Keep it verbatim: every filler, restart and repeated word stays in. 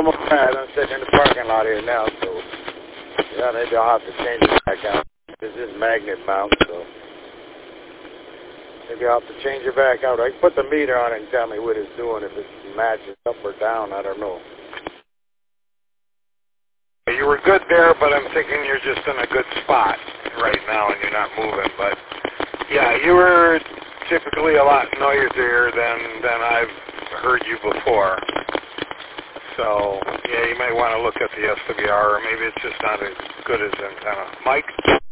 almost bad. I'm sitting in the parking lot here now, so yeah, maybe I'll have to change it back out. This is magnet mount, so maybe I'll have to change it back out. I can put the meter on it and tell me what it's doing, if it matches up or down, I don't know. You were good there, but I'm thinking you're just in a good spot right now and you're not moving. But yeah, you were typically a lot noisier than, than I've heard you before. So yeah, you might want to look at the S W R, or maybe it's just not as good as antenna. Mike?